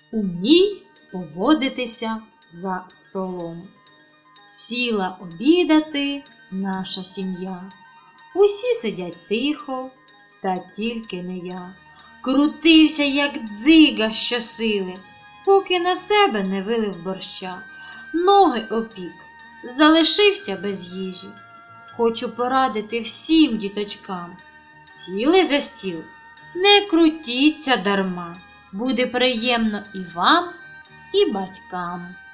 Умій поводитися за столом. Сіла обідати наша сім'я. Усі сидять тихо, та тільки не я. Крутився, як дзига щосили, поки на себе не вилив борща. Ноги опік, залишився без їжі. Хочу порадити всім діточкам. Сіли за стіл, не крутіться дарма. Буде приємно і вам, і батькам.